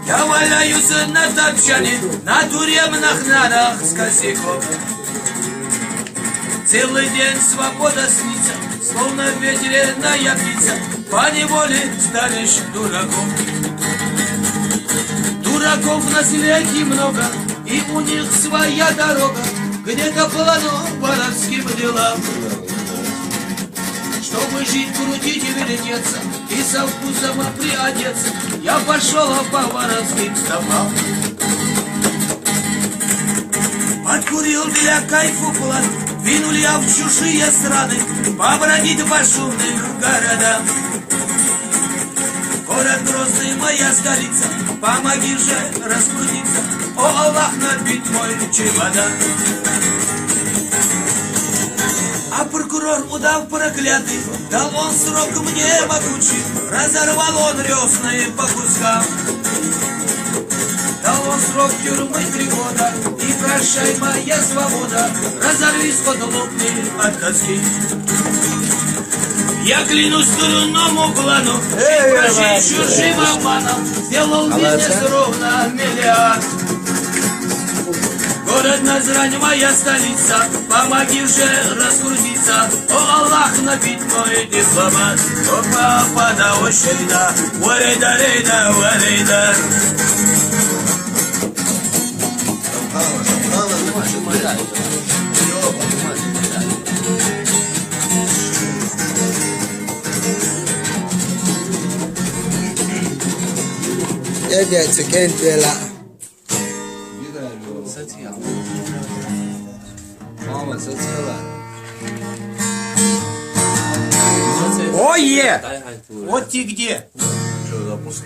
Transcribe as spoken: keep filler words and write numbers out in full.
Я валяюсь на топчане, на тюремных нарах с косяком. Целый день свобода снится, словно ветреная птица, поневоле станешь дураком. Дураков на свете много, и у них своя дорога, где-то полно воровским делам. Чтобы жить, крутить и вертеться, и со вкусом приодеться, я пошел по воровским стопам. Откурил для кайфу план, двинул я в чужие страны, побродить по шумным городам. Город Грозный, моя столица, помоги же раскрутиться, о Аллах, набить мой чемодан. А прокурор, удав проклятый, дал он срок мне могучий, разорвал он рёсные по кускам. Дал он срок тюрьмы три года, и прощай моя свобода, разорвись под лопни от тоски. Я клянусь дурному плану, и прожить чужим обманом, сделал бизнес ровно миллиард. Город Назрань, моя столица, помоги же раскрутиться, о Аллах, набить мой дипломат. Опа, пада, ощейда, валейда, рейда, валейда. Я дядь Кентела. Мама, соцсела. Ое! Вот ты где?